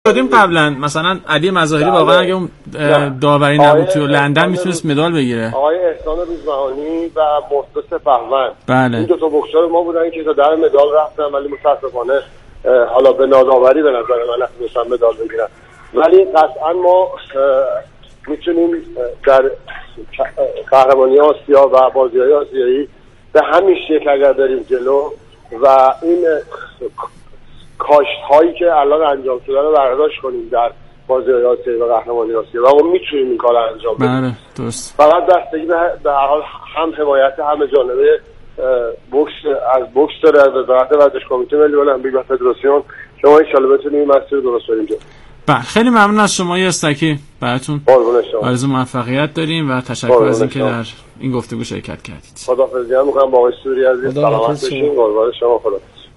دادیم قبلا مثلا علی مظاهری واقعا اگه اون داوری نبود تو لندن میتونست مدال بگیره. آقای احسان روزبهانی و محسن سپهبند، بله. این دو تا بوکسور ما بودن که تا در مدال رفتن، ولی متاسفانه حالا به ناداوری به نظر من نتونستن مدال بگیرن. ولی قطعا ما میتونیم در قهرمانی آسیا و بازی‌های آسیایی به همین شکل اگر بریم جلو و این کاشت هایی که الان انجام شده رو برداشت کنیم در بازی‌های آسیایی و قهرمانی آسیا، و ما میتونیم این کار رو انجام بدیم. بله درست. فقط بستگی به هر حال هم حمایت همه جانبه بوکس از بوکس داره، از وزارت ورزش، کمیته ملی المپیک و فدراسیون. شما ان شاءالله بتونید مسیر درست بریم جلو. بله خیلی ممنون از شما استکی، براتون آرزو موفقیت داریم و تشکر از اینکه در این گفتگو شرکت کردید. خداحافظی می‌کنم با آقای سوری عزیز، سلامت باشین. قربان شما، خدا.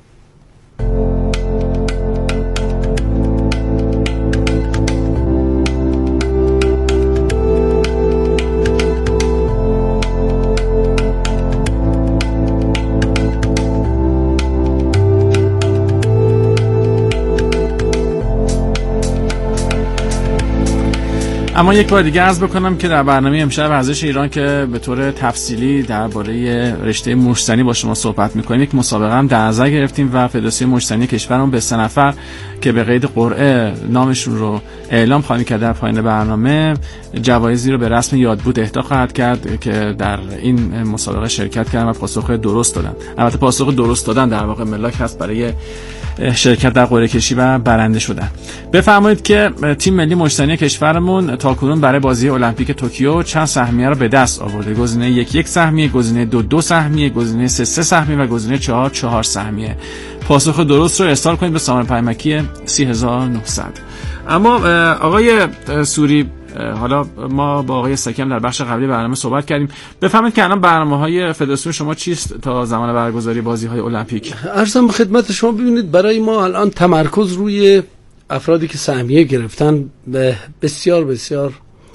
اما یک بار دیگه عرض بکنم که در برنامه امشب ورزش ایران که به طور تفصیلی درباره رشته مشتزنی با شما صحبت می‌کنیم، یک مسابقه هم در نظر گرفتیم و فدراسیون مشتزنی کشورمون به 3 نفر که به قید قرعه نامشون رو اعلام خواهیم کرد در پایان برنامه جوایزی رو به رسم یادبود اهدا خواهد کرد که در این مسابقه شرکت کردن و پاسخ درست دادن. البته پاسخ درست دادن در واقع ملاک هست برای شرکت در قرعه کشی و برنده شدن. بفرمایید که تیم ملی مشتزنی کشورمون تاکنون برای بازی المپیک توکیو چند سهمیه رو به دست آورده. گزینه 1 سهمیه، گزینه 2 سهمیه، گزینه 3 سهمیه و گزینه 4 سهمیه. پاسخ درست رو ارسال کنید به سامان پیمکی 30900. اما آقای سوری، حالا ما با آقای سکم در بخش قبلی برنامه صحبت کردیم. بفهمید که الان برنامه‌های فدراسیون شما چیست تا زمان برگزاری بازی‌های المپیک؟ عرضم خدمت شما، ببینید برای ما الان تمرکز روی افرادی که سهمیه گرفتن بسیار بسیار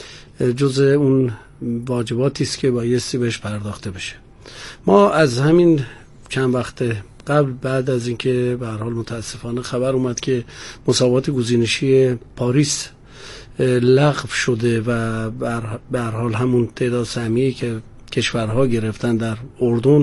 جزء اون واجباتی است که بایستی بهش پرداخته بشه. ما از همین چند وقت قبل، بعد از اینکه به هر حال متاسفانه خبر اومد که مسابقات گزینشی پاریس لغو شده و به هر حال همون تعداد سهمیه‌ای که کشورها گرفتن در اردن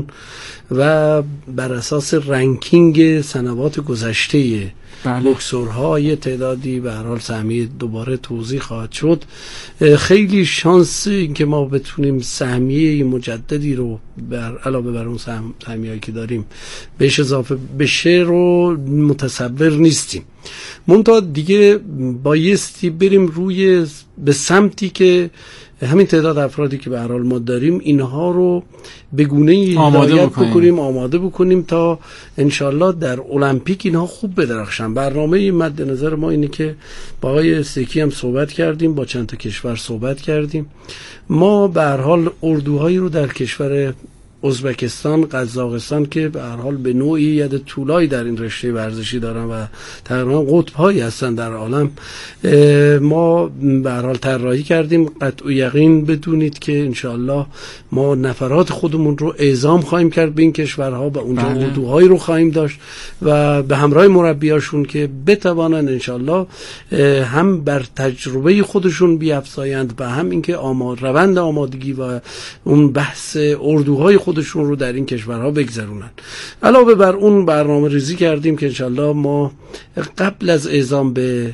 و بر اساس رنکینگ سنوات گذشته بوکسورها یه تعدادی به هر حال سهمیه دوباره توزیع خواهد شد. خیلی شانس این که ما بتونیم سهمیه مجددی رو علاوه بر اون سهمیه‌ای که داریم بهش اضافه بشه رو متصور نیستیم. منتها دیگه بایستی بریم به سمتی که همین تعداد افرادی که به هر حال ما داریم اینها رو به گونه‌ای هدایت بکنیم، آماده بکنیم تا انشالله در المپیک اینها خوب بدرخشن. برنامه مد نظر ما اینه که با آقای سکی هم صحبت کردیم، با چند تا کشور صحبت کردیم. ما به هر حال اردوهایی رو در کشور ازبکستان، قزاقستان که به هر حال به نوعی ید طولایی در این رشته ورزشی دارن و تقریبا قطب‌هایی هستن در عالم، ما به هر حال طراحی کردیم. قطع یقین بدونید که انشالله ما نفرات خودمون رو اعزام خواهیم کرد به این کشورها و اونجا اردوهایی رو خواهیم داشت و به همراه مربیاشون که بتوانند انشالله هم بر تجربه خودشون بیفزایند و هم اینکه روند آمادگی و اون بحث اردوهای خودشون رو در این کشورها بگذرونن. علاوه بر اون برنامه ریزی کردیم که انشالله ما قبل از اعزام به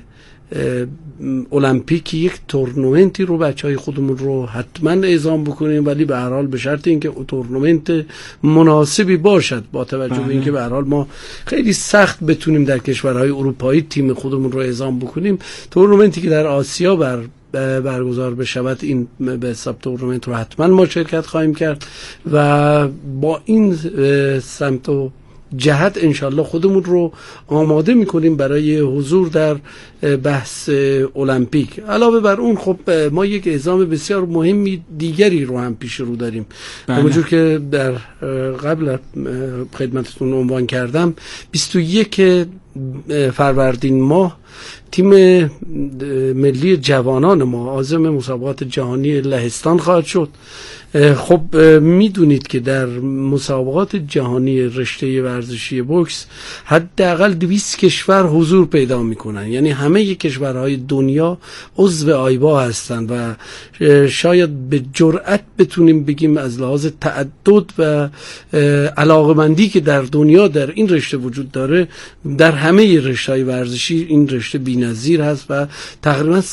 المپیک یک تورنمنتی رو بچهای خودمون رو حتما اعزام بکنیم، ولی به هر حال به شرط اینکه تورنمنت مناسبی باشد با توجه به اینکه به هر حال ما خیلی سخت بتونیم در کشورهای اروپایی تیم خودمون رو اعزام بکنیم. تورنمنتی که در آسیا برگزار بشود، این به حساب تورنمنت رو حتما ما شرکت خواهیم کرد و با این سمت و جهت انشالله خودمون رو آماده میکنیم برای حضور در بحث المپیک. علاوه بر اون خب ما یک اعزام بسیار مهمی دیگری رو هم پیش رو داریم. همونجور که در قبل خدمتتون عنوان کردم، 21 فروردین ماه تیم ملی جوانان ما عازم مسابقات جهانی لهستان خواهد شد خب میدونید که در مسابقات جهانی رشته ورزشی بوکس حداقل 200 کشور حضور پیدا میکنن، یعنی همه کشورهای دنیا عضو آیبا هستند و شاید به جرئت بتونیم بگیم از لحاظ تعدد و علاقمندی که در دنیا در این رشته وجود داره، در همه رشته‌های ورزشی این رشته بی‌نظیر هست و تقریبا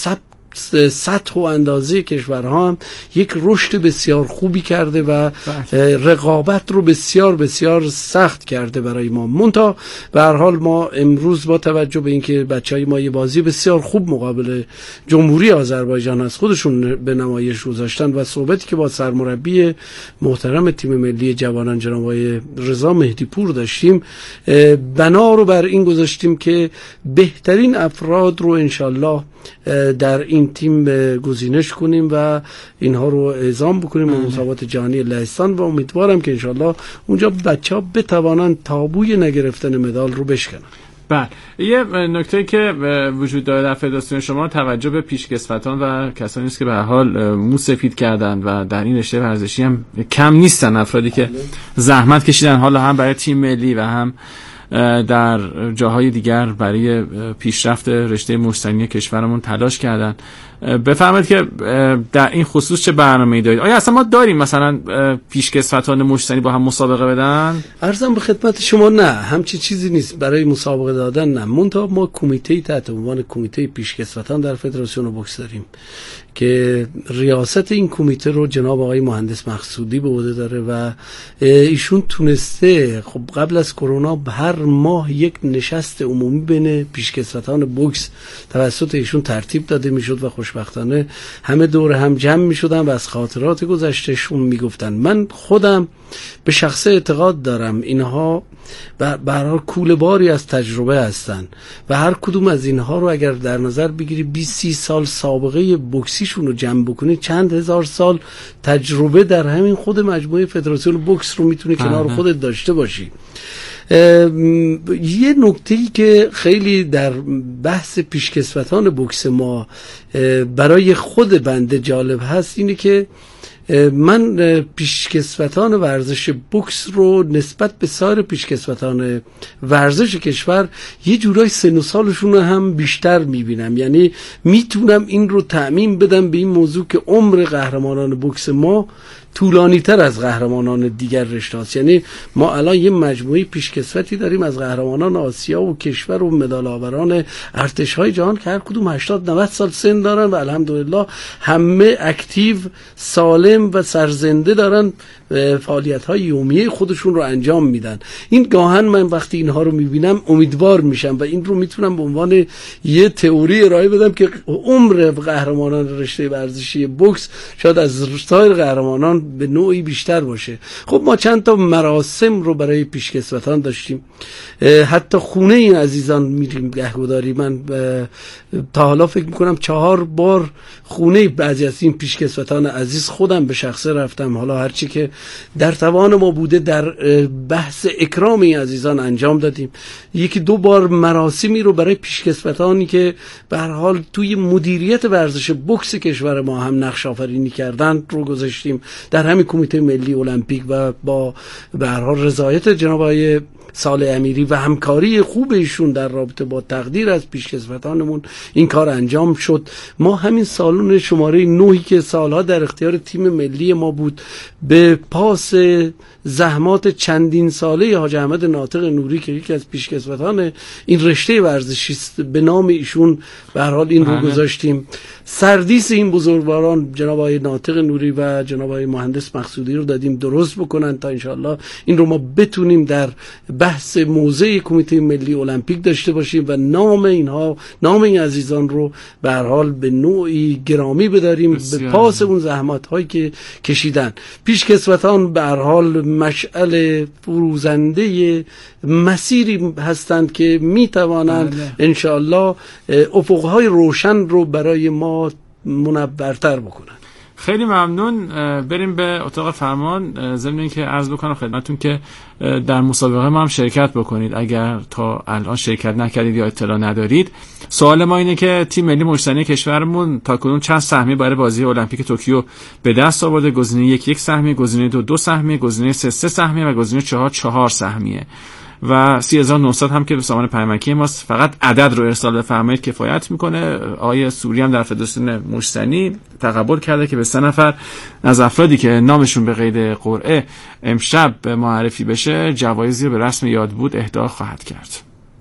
سطح و اندازه کشورها هم یک رشد بسیار خوبی کرده و رقابت رو بسیار بسیار سخت کرده برای ما. منتها به هر حال ما امروز با توجه به اینکه بچهای ما یه بازی بسیار خوب مقابل جمهوری آذربایجان از خودشون به نمایش گذاشتن و صحبتی که با سرمربی محترم تیم ملی جوانان جناب آقای رضا مهدی پور داشتیم، بنا رو بر این گذاشتیم که بهترین افراد رو انشالله در این تیم گزینش کنیم و اینها رو اعزام بکنیم به مسابقات جهانی لهستان و امیدوارم که انشالله اونجا بچه‌ها بتوانن تابوی نگرفتن مدال رو بشکنن. بله، یه نکته که وجود داره در فدراسیون شما توجه به پیشکسوتان و کسانی است که به هر حال مو سفید کردن و در این رشته ورزشی هم کم نیستن افرادی که زحمت کشیدن، حالا هم برای تیم ملی و هم در جاهای دیگر برای پیشرفت رشته مشتنی کشورمون تلاش کردن. بفرمایید که در این خصوص چه برنامه‌ای دارید؟ آیا اصلا ما داریم مثلا پیشکسوتان مشتنی با هم مسابقه بدن؟ عرضم به خدمت شما نه، همچی چیزی نیست برای مسابقه دادن، نه. منتها ما کمیته تحت عنوان کمیته پیشکسوتان در فدراسیون بوکس داریم که ریاست این کمیته رو جناب آقای مهندس مقصودی به عهده داره و ایشون تونسته خب قبل از کرونا هر ماه یک نشست عمومی بین پیشکسوتان بوکس توسط ایشون ترتیب داده میشد و خوشبختانه همه دور هم جمع میشدن و از خاطرات گذشتهشون میگفتن. من خودم به شخصه اعتقاد دارم اینها برای کوله باری از تجربه هستن و هر کدوم از اینها رو اگر در نظر بگیری 20-30 سال سابقه بوکسیشون رو جمع بکنی، چند هزار سال تجربه در همین خود مجموعه فدراسیون بوکس رو میتونی کنار خودت داشته باشی. یه نکته‌ای که خیلی در بحث پیشکسوتان بوکس ما برای خود بنده جالب هست اینه که من پیشکسوتان ورزش بوکس رو نسبت به سایر پیشکسوتان ورزش کشور یه جورای سن و سالشون رو هم بیشتر میبینم، یعنی میتونم این رو تعمیم بدم به این موضوع که عمر قهرمانان بوکس ما طولانی تر از قهرمانان دیگر رشته است. یعنی ما الان یه مجموعه پیشکسوتی داریم از قهرمانان آسیا و کشور و مدال آوران ارتش‌های جهان که هر کدوم 80-90 سال سن دارن و الحمدلله همه اکتیو، سالم و سرزنده دارن فعالیت‌های یومیه خودشون رو انجام میدن. این گاهن من وقتی اینها رو میبینم امیدوار میشم و این رو میتونم به عنوان یه تئوری ارائه بدم که عمر قهرمانان رشته ورزشی بوکس شاید از سایر قهرمانان به نوعی بیشتر باشه. خب ما چند تا مراسم رو برای پیشکسوتان داشتیم، حتی خونه این عزیزان میریم گهگداری. من تا حالا فکر میکنم 4 بار خونه بعضی از این پیشکسوتان عزیز خودم به شخصه رفتم، حالا هرچی که در توان ما بوده در بحث اکرام این عزیزان انجام دادیم. 1-2 بار مراسمی رو برای پیشکسوتانی که به هر حال توی مدیریت ورزش بوکس کشور ما هم نقش آفرینی کردن رو گذاشتیم در همین کمیته ملی المپیک و با به هر حال رضایت جناب آقای صالح امیری و همکاری خوب ایشون در رابطه با تقدیر از پیشکسوتانمون این کار انجام شد. ما همین سالن شماره 9 که سالها در اختیار تیم ملی ما بود به پاس زحمات چندین ساله حاج احمد ناطق نوری که یکی از پیشکسوتان این رشته ورزشی است به نام ایشون به هر حال این رو گذاشتیم. سردیس این بزرگواران جناب آقای ناطق نوری و جناب آقای مهندس مقصودی رو دادیم درست بکنن تا انشالله این رو ما بتونیم در بحث موضع کمیته ملی المپیک داشته باشیم و نام این عزیزان رو به هر حال به نوعی گرامی بداریم به پاس اون زحمات هایی که کشیدن. پیشکسوتان به هر حال مشعل فروزنده مسیری هستند که می توانند انشالله افقهای روشن رو برای ما منورتر بکنن. خیلی ممنون. بریم به اتاق فرمان. ضمن اینکه عرض بکنم خدمتتون که در مسابقه ما هم شرکت بکنید اگر تا الان شرکت نکردید یا اطلاع ندارید. سوال ما اینه که تیم ملی مجتمع کشورمون تاکنون چند سهمیه برای بازی المپیک توکیو به دست آورده؟ گزینه 1 سهمیه، گزینه 2 سهمیه، گزینه 3 سهمیه و گزینه 4 سهمیه. و 30900 هم که به سامان پیامکی ماست. فقط عدد رو ارسال بفرمایید کفایت میکنه. آقای سوری هم در فدراسیون مجتنی تقبل کرده که به 3 نفر از افرادی که نامشون به قید قرعه امشب معرفی بشه جوایزی رو به رسم یادبود اهدا خواهد کرد.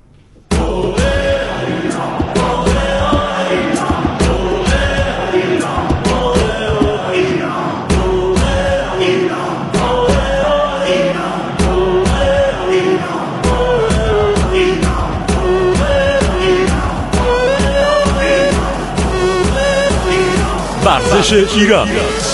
ورزش ایران.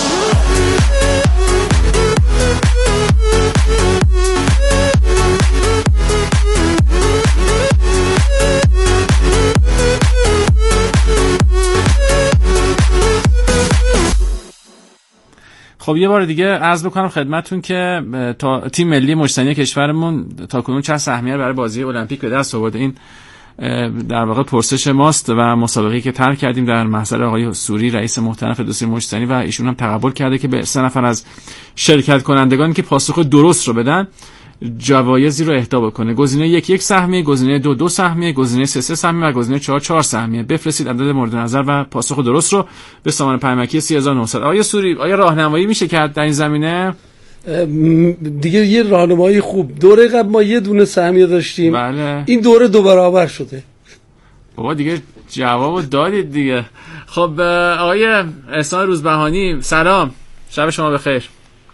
خب یه بار دیگه عرض بکنم خدمتتون که تیم ملی مجتمع کشورمون تاکنون چند سهمیه برای بازی المپیک به دست آورده. این در واقع پرسش ماست و مسابقه‌ای که طرح کردیم در محضر آقای سوری رئیس محترم فدراسیون مجتمعی و ایشون هم تقبل کرده که به 3 نفر از شرکت کنندگانی که پاسخ درست رو بدن جوایزی رو اهدا بکنه. گزینه 1 سهمیه، گزینه 2 سهمیه، گزینه 3 سهمیه و گزینه 4 سهمیه. بفرستید عدد مورد نظر و پاسخ درست رو به سامان پیامکی 3900. آقای سوری آیا راهنمایی میشه کرد در این زمینه؟ دیگه یه راهنمایی خوب. دوره قبل ما یه دونه سهمیه داشتیم. بله. این دوره 2 برابر شده. بابا دیگه جوابو دادید دیگه. خب آقای احسان روزبهانی سلام، شب شما بخیر.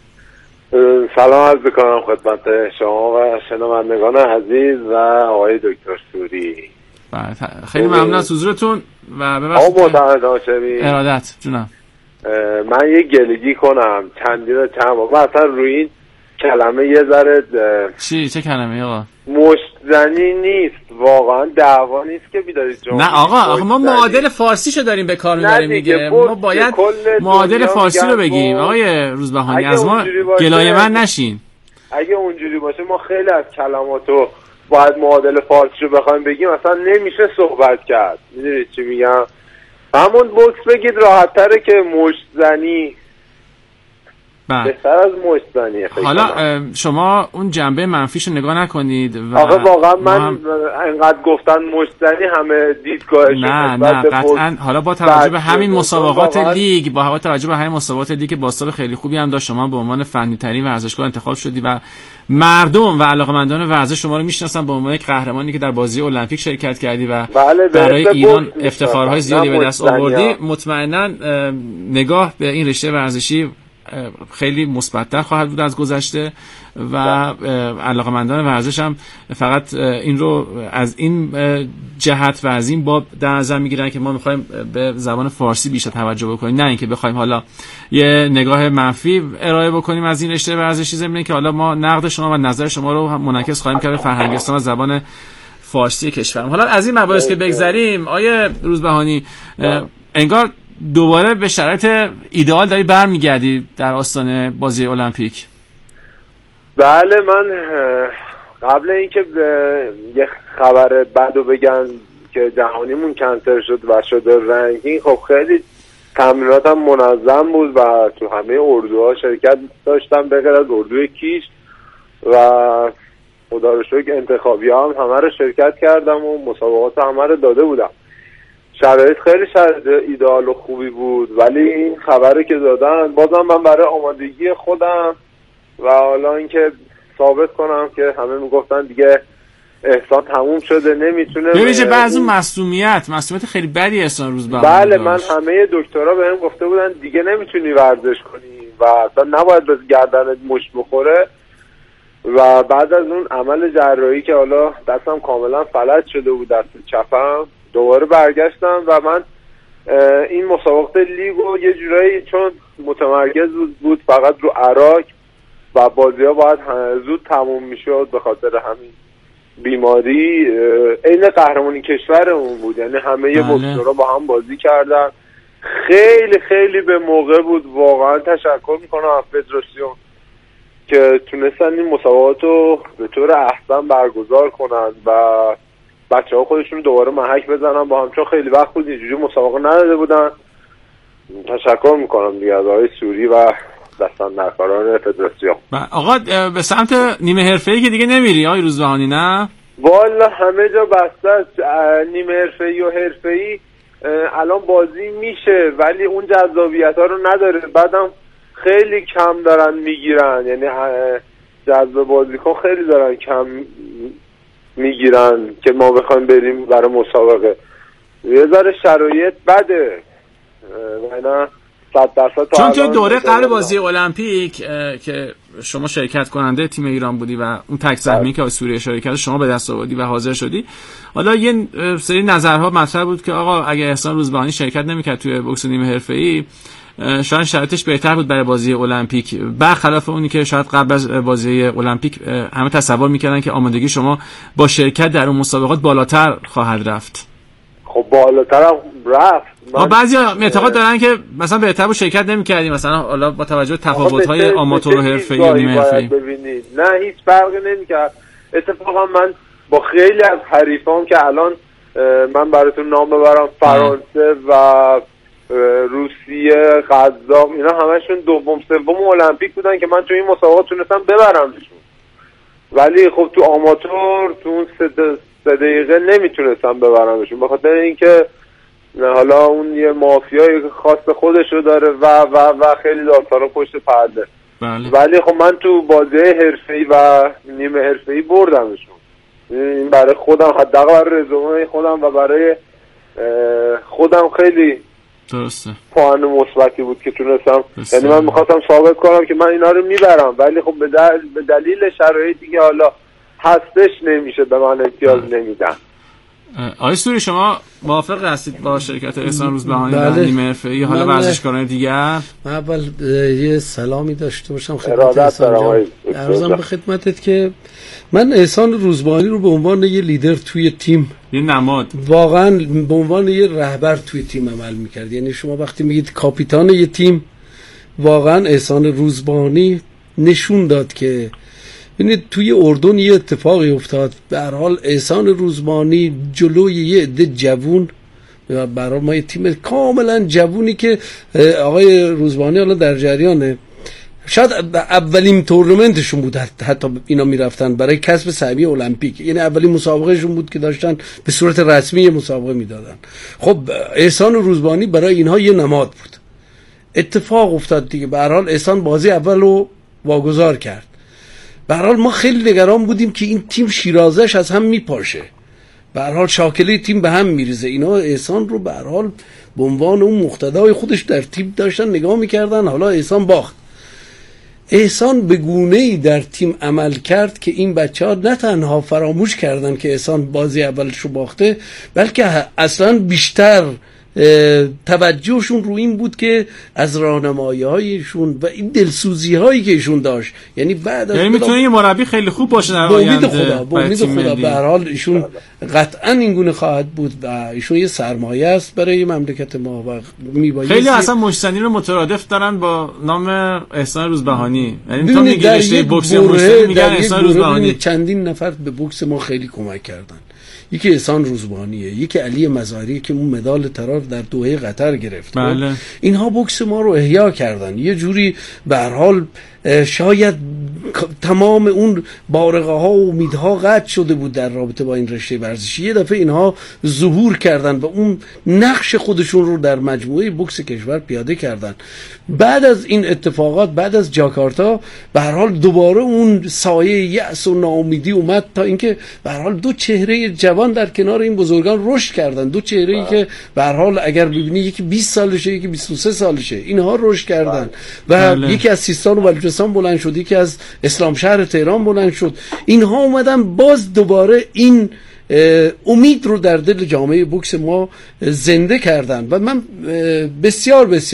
سلام عرض می‌کنم خدمت شما و شنوندگان عزیز و آقای دکتر سوری. خیلی ممنون از حضورتون و ببخشید ارادت جونم. من یه گلگی کنم چند بار اصلا روی این کلمه یه ذره چه کلمه آقا؟ مشتزنی نیست واقعا، دعوا نیست که بیدارید جمعه. نه آقا ما معادل فارسیشو داریم به کار میبریم میگه، ما باید معادل فارسی رو بگیم. آقای روزبهانی از ما گلایه من نشین. اگه اونجوری باشه ما خیلی از کلماتو باید معادل فارسی رو بخوایم بگیم اصلا نمیشه صحبت کرد. میدونید چی میگم؟ همون بوکس بگید راحت تره که مشتزنی بهتر از مشتزنیه. حالا شما اون جنبه منفیشو نگاه نکنید و آقا واقعا من انقدر گفتن مشتزنی همه دیدگاهشون نه قطعا. حالا با توجه به همین مسابقات لیگ با توجه به همین مسابقات لیگ با سال خیلی خوبی هم داشت، شما به عنوان فنی ترین ورزشکار انتخاب شدی و مردم و علاقه‌مندان ورزش شما رو میشناسن به عنوان یک قهرمانی که در بازی المپیک شرکت کردی و برای ایران افتخارهای زیادی به دست آوردی. مطمئنا نگاه به این رشته ورزشی خیلی مثبت‌تر خواهد بود از گذشته و علاقه‌مندان ورزش هم فقط این رو از این جهت و از این باب در نظر می‌گیرن که ما می‌خوایم به زبان فارسی بیشتر توجه بکنیم، نه اینکه بخوایم حالا یه نگاه منفی ارائه بکنیم از این رشته ورزشی. ضمن که حالا ما نقد شما و نظر شما رو منعکس خواهیم کرد به فرهنگستان و زبان فارسی کشورم. حالا از این مباحث که بگذریم، آیه روزبهانی انگار دوباره به شرایط ایدئال داری برمیگردی در آستانه بازی المپیک. بله، من قبل اینکه یه خبر بدو بگن که جهانیمون کنسل شد و شده رنکینگ، خب خیلی تمریناتم منظم بود و تو همه اردوها شرکت داشتم به غیر از اردوی کیش و خدا رو شکر انتخابی هم همه رو شرکت کردم و مسابقات همه رو داده بودم. شرایط خیلی شرایط ایدئال و خوبی بود، ولی این خبری که دادن بازم من برای آمادگی خودم و حالا اینکه ثابت کنم که همه میگفتن دیگه احسان تموم شده نمیتونه ببینید بعضی معصومیت خیلی بدی احسان روزبهانی. بله من همه دکترها بهم گفته بودن دیگه نمیتونی ورزش کنی و اصلا نباید به گردنت مشت بخوره و بعد از اون عمل جراحی که حالا دستم کاملا فلج شده بود دست چپم دوباره برگشتم و من این مسابقات لیگو یه جورایی چون متمرکز بود فقط رو عراق و بازی ها باید زود تموم میشد به خاطر همین بیماری، این قهرمانی کشورمون بود، یعنی همه بکسورها با هم بازی کردن خیلی خیلی به موقع بود. واقعا تشکر میکنم از فدراسیون که تونستن این مسابقات رو به طور احسن برگزار کنن و بچه ها خودشون دوباره محک بزنن با هم، چون خیلی وقت بود اینجوری مسابقه نداده بودن. تشکر میکنم دیگه از آقای سوری و دستاندرکاران فدراسیون. آقا به سمت نیمه حرفه‌ای که دیگه نمیری آقای روزبهانی؟ نه والا همه جا بسته است. نیمه حرفه‌ای و حرفه‌ای الان بازی میشه ولی اون جذابیت ها رو نداره، بعدم خیلی کم دارن میگیرن، یعنی جذب بازیکن خیلی دارن کم میگیرن که ما بخوایم بریم برای مسابقه. یه ذره شرایط بده نه 100%. چون که دوره قبل بازی المپیک که شما شرکت کننده تیم ایران بودی و اون تک سهمی که سوریه اشاره کرد شما به دست آوردی و حاضر شدی، حالا یه سری نظرها مطرح بود که آقا اگه احسان روزبهانی شرکت نمی‌کرد توی بوکس نیمه حرفه‌ای شاید شرایطش بهتر بود برای بازی المپیک، برخلاف اونی که شاید قبل از بازی المپیک همه تصور می‌کردن که آمادگی شما با شرکت در اون مسابقات بالاتر خواهد رفت. خب بالاتر هم رفت. بعضیا اعتقاد دارن که مثلا بهتر بود شرکت نمی‌کردیم، مثلا حالا با توجه به تفاوت‌های آماتور و حرفه‌ای و نیمه حرفه‌ای. ببینید نه هیچ فرقی نمی‌کرد. اتفاقا من با خیلی از حریفام که الان من براتون نام ببرم، فرانسه و روسیه، قزاق، اینا همشون دوم سوم المپیک بودن که من تو این مسابقات تونستم ببرمشون، ولی خب تو آماتور تو اون 3 دقیقه نمیتونستم ببرمشون به خاطر اینکه حالا اون یه مافیای خاص خودشو داره و خیلی داستانا پشت پرده. ولی خب من تو بازی حرفه‌ای و نیمه حرفه‌ای بردمشون. این برای خودم حداقل برای رزومه خودم و برای خودم خیلی درسته پوان مثبتی بود که تونستم، یعنی من می‌خواستم ثابت کنم که من اینا رو میبرم، ولی خب به دلیل شرایطی که حالا هستش نمیشه به من امتیاز نمیدن. آقای سوری شما موافق هستید با شرکت احسان روزبهانی در نیمه حرفه‌ای حالا ورزشکاران دیگر؟ من اول یه سلامی داشته باشم خدمت احسان. عرضم به خدمتت که من احسان روزبهانی رو به عنوان یه لیدر توی تیم، یه نماد، واقعا به عنوان یه رهبر توی تیم عمل می‌کرد. یعنی شما وقتی میگید کاپیتان یه تیم، واقعا احسان روزبهانی نشون داد که ببینید توی اردن یه اتفاقی افتاد. به هر حال احسان روزبهانی جلوی یه عده جوون، برای ما یه تیم کاملا جوونی که آقای روزبهانی حالا در جریانه، شاید اولین تورنمنتشون بود، حتی اینا میرفتن برای کسب سهمیه المپیک، یعنی اولین مسابقهشون بود که داشتن به صورت رسمی مسابقه میدادن. خب احسان روزبهانی برای اینها یه نماد بود. اتفاق افتاد دیگه، به هر حال احسان بازی اولو واگذار کرد. به هر حال ما خیلی نگران بودیم که این تیم شیرازش از هم میپاشه، به هر حال شاکله تیم به هم میریزه. اینا احسان رو به هر حال به عنوان اون مقتدای خودش در تیم داشتن نگاه میکردن. حالا احسان باخت. احسان به گونه‌ای در تیم عمل کرد که این بچه‌ها نه تنها فراموش کردن که احسان بازی اولش رو باخته، بلکه اصلا بیشتر توجهشون رو این بود که از راهنمایی‌هایشون و این دلسوزی‌هایی که ایشون داشت، یعنی بعد از یعنی میتونه یه مربی خیلی خوب باشه در آینده. با امید خدا به هر حال ایشون قطعاً این گونه خواهد بود و ایشون یه سرمایه است برای مملکت ما و میبایستی. خیلی اصلا مشتنی رو مترادف دارن با نام احسان روزبهانی، یعنی تا میگه رشته بوکس مشتنی میگن احسان روزبهانی. چندین نفر به بوکس ما خیلی کمک کردن. یکی احسان روزبهانیه، یکی علی مزاری که اون مدال طلا در دوحه قطر گرفت. بله. اینها بوکس ما رو احیا کردن. یه جوری به هر حال شاید تمام اون بارقه ها و امیدها قطع شده بود در رابطه با این رشته ورزشی. یه دفعه اینها ظهور کردن و اون نقش خودشون رو در مجموعه بوکس کشور پیاده کردن. بعد از این اتفاقات، بعد از جاکارتا، به هر حال دوباره اون سایه یأس و ناامیدی اومد تا اینکه به هر حال دو چهره جوان در کنار این بزرگان رشد کردن. دو چهره‌ای که به هر حال اگر ببینی یکی 20 سالشه، یکی 23 سالشه، اینها رشد کردن و یکی از سیستان و بلوچستان بلند شد، یکی از اسلام شهر تهران بلند شد. اینها اومدن باز دوباره این امید رو در دل جامعه بوکس ما زنده کردن و من بسیار بسیار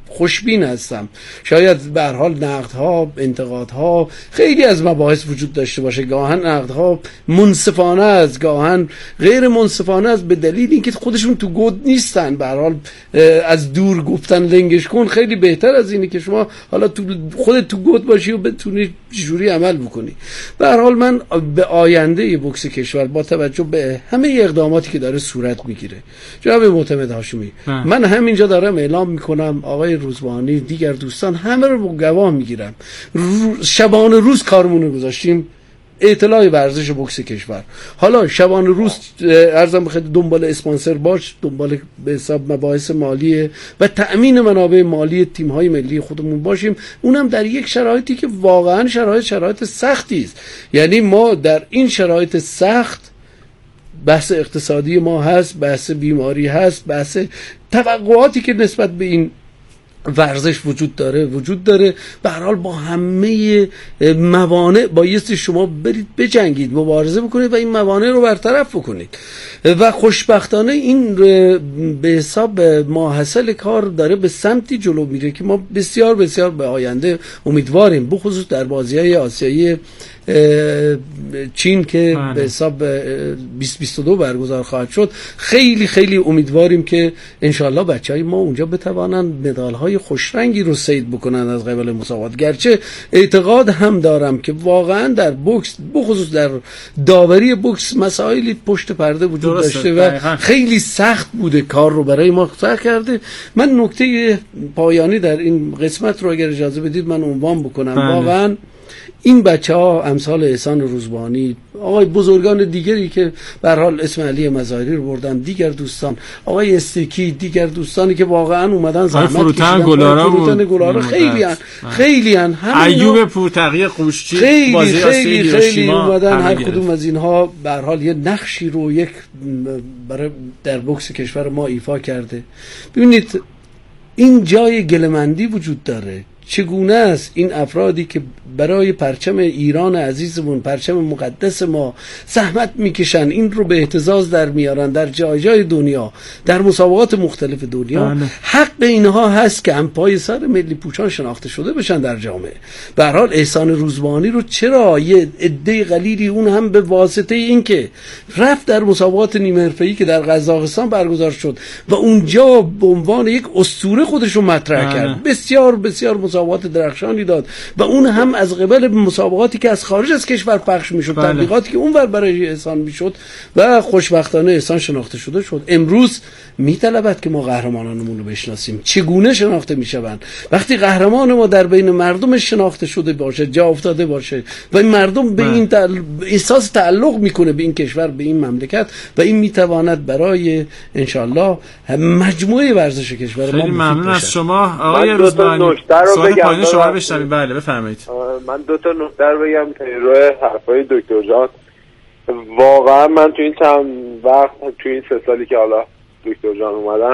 خوشبین هستم. شاید به هر حال نقدها، انتقادها خیلی از مباحث وجود داشته باشه، گاهن نقدها منصفانه است، گاهن غیر منصفانه است، به دلیل اینکه خودشون تو گود نیستن. به هر حال از دور گفتن لنگش کن خیلی بهتر از اینه که شما حالا خودت تو گود باشی و بتونی جوری عمل بکنی. به هر حال من به آینده بوکس کشور با توجه به همه اقداماتی که داره صورت میگیره، جناب معتمد هاشمی، من همینجا دارم اعلام میکنم، آقای روزبهانی، دیگر دوستان، همه رو با گواه میگیرم، شبانه روز کارمون گذاشتیم اطلاع ورزش بوکس کشور. حالا شبانه روز عرضم بخواد دنبال اسپانسر باش، دنبال به حساب مباحث مالی و تأمین منابع مالی تیم‌های ملی خودمون باشیم، اونم در یک شرایطی که واقعا شرایط سختی است. یعنی ما در این شرایط سخت بحث اقتصادی ما هست، بحث بیماری هست، بحث توقعاتی که نسبت به این ورزش وجود داره. به هر حال با همه موانع بایستی شما برید بجنگید، مبارزه بکنید و این موانع رو برطرف بکنید و خوشبختانه این به حساب ماحصل کار داره به سمتی جلو میره که ما بسیار بسیار به آینده امیدواریم، بخصوص در بازی‌های آسیایی چین که به حساب 2022 برگزار خواهد شد. خیلی خیلی امیدواریم که انشالله بچهای ما اونجا بتوانن مدال‌های خوشرنگی رو صید بکنن از قبل مسابقات. گرچه اعتقاد هم دارم که واقعا در بوکس، بخصوص در داوری بوکس، مسائلی پشت پرده وجود داشته و خیلی سخت بوده، کار رو برای ما سخت کرده. من نکته پایانی در این قسمت رو اگر اجازه بدید من عنوان بکنم. واقعا این بچه‌ها امثال احسان روزبهانی، آقای بزرگان دیگری که به هر حال اسم علی مظاهری رو بردن، دیگر دوستان، آقای استیکی، دیگر دوستانی که واقعا اومدن زحمت کشیدن، گلارا خیلی ان ایوب پورتقی قوشچی، خیلی اومدن. هر کدوم از اینها به هر حال یه نقشی رو برای در بوکس کشور ما ایفا کرده. ببینید این جای گلمندی وجود داره. چگونه است این افرادی که برای پرچم ایران عزیزمون، پرچم مقدس ما زحمت میکشن، این رو به اهتزاز در میارن در جای جای دنیا، در مسابقات مختلف دنیا، حق اینها هست که هم پای سر ملی پوشان شناخته شده بشن در جامعه. به هر حال احسان روزبهانی رو چرا یه عده قلیلی، اون هم به واسطه این که رفت در مسابقات نیمه حرفه‌ای که در قزاقستان برگزار شد و اونجا به عنوان یک اسطوره خودش رو مطرح کرد، بسیار بسیار مسابقات درخشانی داد و اون هم از قبل مسابقاتی که از خارج از کشور پخش میشد، تبلیغاتی که اونور برای احسان میشد و خوشبختانه احسان شناخته شده شد. امروز میطلبد که ما قهرمانانمون رو بشناسیم. چگونه شناخته میشوند؟ وقتی قهرمان ما در بین مردم شناخته شده باشه، جا افتاده باشه و این مردم به این احساس تعلق میکنه به این کشور، به این مملکت، و این میتواند برای انشالله مجموعه ورزش کشور ما. خیلی ممنون از شما آقای روزبهانی. سوال پایین شما رو بشنویم. بله بفرمایید. من دو تا نکته رو بگم روی حرفای دکتر جان. واقعا من تو این چند وقت، تو این 3 سالی که حالا دکتر جان اومدن،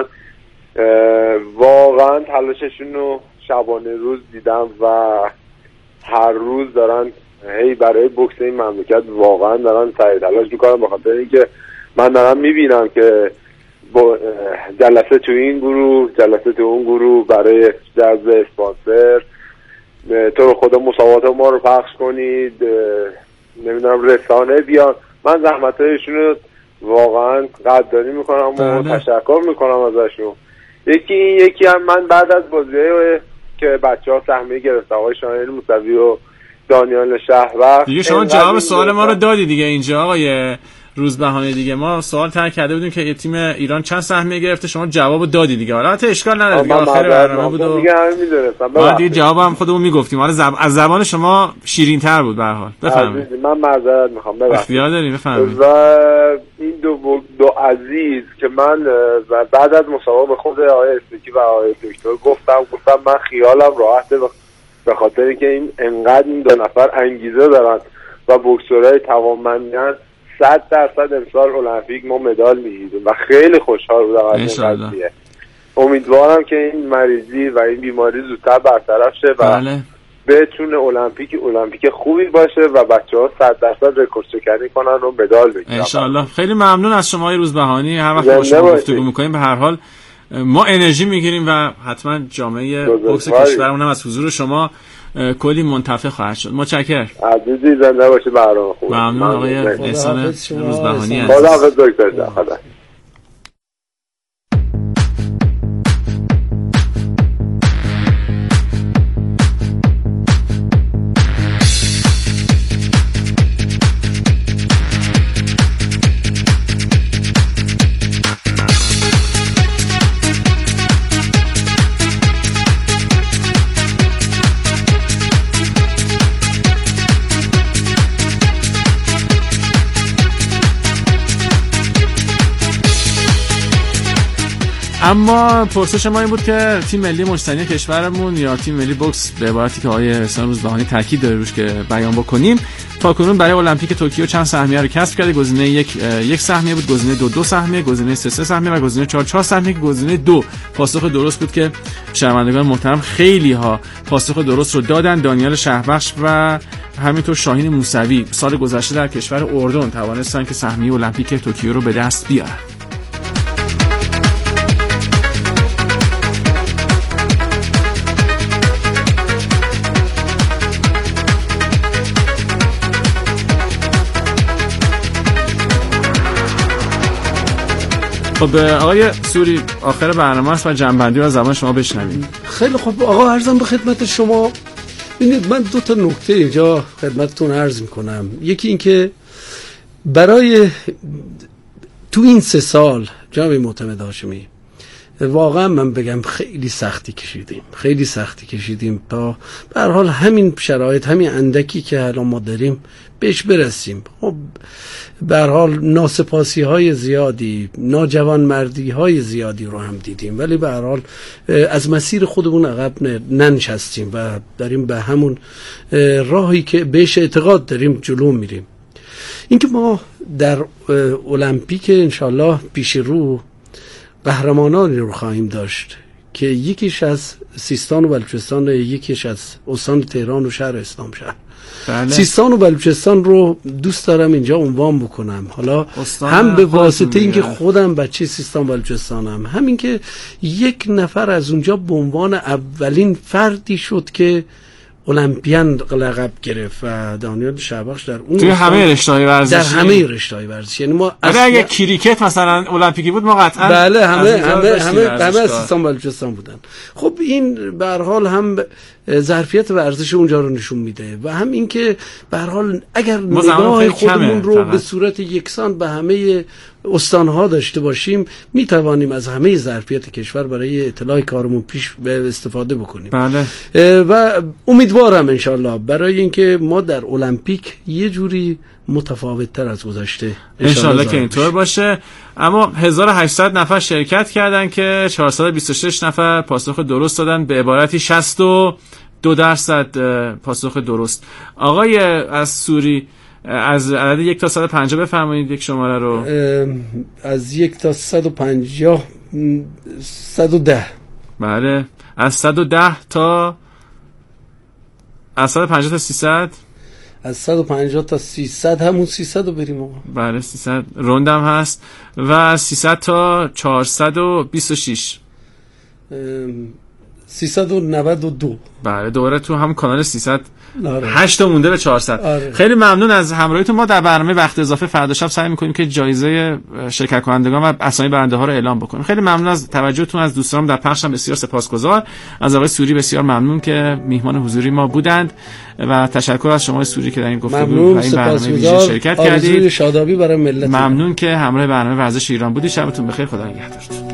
واقعا تلاششون رو شبانه روز دیدم و هر روز دارن برای بوکس این مملکت واقعا دارن سعی تلاش میکنن، به خاطر اینکه من دارم میبینم که جلسه تو این گروه، جلسه تو اون گروه برای جذب اسپانسر، تو رو خدا مسابقات ما رو پخش کنید، نمیدونم رسانه بیان. من زحمتایشون رو واقعا قدردانی میکنم و تشکر میکنم ازشون. یکی هم من بعد از بازیه که بچه‌ها سهمیه گرفتن، آقای شاهین موسوی و دانیال شهرور، دیگه شما جواب سوال ما رو دادی دیگه اینجا آقای روزبهانی. دیگه ما سوال طرح کرده بودیم که تیم ایران چند سهمیه گرفته، شما جواب دادی دیگه. حالا اشکال نداره دیگه، آخر برنامه بود و دیگه جوابم خودمون میگفتیم. حالا از زبان شما شیرین‌تر بود. به هر حال بفرمایید. من معذرت میخوام، ببخشید. اختیار دارین، بفرمایید. و این دو عزیز که من بعد از مسابقه به خود آقای استیکی و آقای دکتر گفتم من خیالم راحته، به خاطر اینکه این انقدر این 2 نفر انگیزه دارن و بوکسورای توانمندن، 100% امسال المپیک ما مدال میگیریم و خیلی خوشحال بودم از این قضیه. امیدوارم که این مریضی و این بیماری زودتر برطرف شه و بتونه المپیک خوبی باشه و بچه‌ها 100% رکورد شکنی کنن و مدال بگیرن ان شاء الله. خیلی ممنون از شما روزبهانی. هر وقت با شما گفتگو می‌کنیم به هر حال ما انرژی میگیریم و حتما جامعه بوکس کشورمون هم از حضور شما کلی منتفع خواهد شد. متشکرم. عزیزی زنده باشی، برنامه خوب. ممنون آقای احسان روزبهانی. خداحافظ دکتر جان. خدا. اما پرسش ما این بود که تیم ملی مجتمعی کشورمون یا تیم ملی بوکس به عبارتی که آقای احسان روزبهانی تاکید داره روش که بیان بکنیم، تاکنون برای المپیک توکیو چند سهمیه رو کسب کرده؟ گزینه یک سهمیه بود، گزینه دو سهمیه، گزینه سه سهمیه و گزینه چهار سهمیه. که گزینه 2 پاسخ درست بود که شنوندگان محترم خیلی ها پاسخ درست رو دادن. دانیال شهبخش و همینطور شاهین موسوی سال گذشته در کشور اردن توانستن که سهمیه المپیک توکیو رو به دست بیارن. خب آقای سوری، آخر برنامه است و جنبندی از زبان شما بشنویم. خیلی خب آقا، عرضم به خدمت شما. ببینید من 2 تا نکته اینجا خدمتتون عرض میکنم. یکی این که برای تو این 3 سال جناب معتمد هاشمی واقعا من بگم خیلی سختی کشیدیم تا به هر حال همین شرایط، همین اندکی که الان ما داریم بهش برسیم. خب به هر حال ناسپاسی های زیادی، ناجوانمردی های زیادی رو هم دیدیم، ولی به هر حال از مسیر خودمون عقب ننشستیم و داریم به همون راهی که بهش اعتقاد داریم جلو میریم. اینکه ما در المپیک انشالله پیش رو قهرمانانی رو خواهیم داشت که یکیش از سیستان و بلوچستان، یکیش از استان تهران و شهر اسلامشهر. بله. سیستان و بلوچستان رو دوست دارم اینجا عنوان بکنم، حالا هم به واسطه اینکه خودم بچه سیستان و بلوچستانم، همین که یک نفر از اونجا به عنوان اولین فردی شد که المپیان لقب گرفت و دانیال شهبخش در اون توی همه رشته‌های ورزشی، در همه رشته‌های ورزشی. یعنی ما اگه کریکت مثلا المپیکی بود ما قطعا بله همه از سیستان بلوچستان بودن. خب این به هر حال هم ظرفیت ورزش اونجا رو نشون میده و هم این که به هر حال اگر نگاه خودمون رو به صورت یکسان به همه استانها داشته باشیم میتوانیم از همه ظرفیت کشور برای اطلاع کارمون پیش به استفاده بکنیم. بله. و امیدوارم انشالله برای اینکه ما در المپیک یه جوری متفاوت تر از گذشته انشالله که اینطور باشه. اما 1800 نفر شرکت کردن که 426 نفر پاسخ درست دادن، به عبارتی 62% پاسخ درست. آقای از سوری از عدد 1 تا 150 بفرمایید یک شماره رو. از 1 تا 150 110. بله. از 110 تا از 150 تا 300. از 150 تا 300 همون 300 رو بریم آقا. بله 300 روندم هست. و از 300 تا 426 392. بله دوباره تو هم کانال 300 آره. 8 مونده به 400. آره. خیلی ممنون از همراهیتون. ما در برنامه وقت اضافه فردا شب سعی می‌کنیم که جایزه شرکت کنندگان و اسامی برنده ها رو اعلام بکنیم. خیلی ممنون از توجهتون. از دوستانم در پخشم بسیار سپاسگزار. از آقای سوری بسیار ممنون که میهمان حضوری ما بودند و تشکر از شما سوری که در این گفتگو و این برنامه ویژه شرکت کردید. آرزوی شادابی برای ملت. ممنون که همراه برنامه ورزش ایران بودید. شبتون بخیر. خدا نگهدارتون.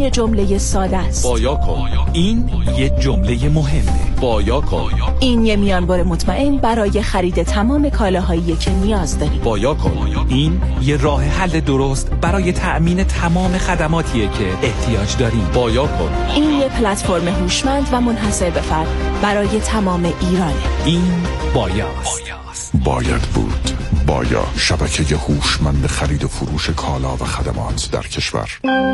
یه جمله ساده است. بایاکن. این یه جمله مهمه. بایاکن. این یه میانبر مطمئن برای خرید تمام کالاهایی که نیاز دارید. بایاکن. این یه راه حل درست برای تأمین تمام خدماتیه که احتیاج داریم. بایاکن. این یه پلتفرم هوشمند و منحصر به فرد برای تمام ایرانه. این بایاست. باید بود. بایا، شبکه هوشمند خرید و فروش کالا و خدمات در کشور.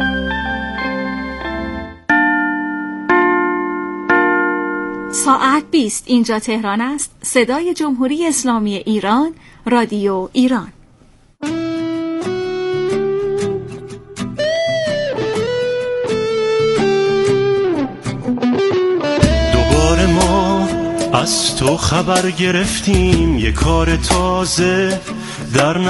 ساعت 20 اینجا تهران است. صدای جمهوری اسلامی ایران، رادیو ایران. دوباره ما از تو خبر گرفتیم، یه کار تازه در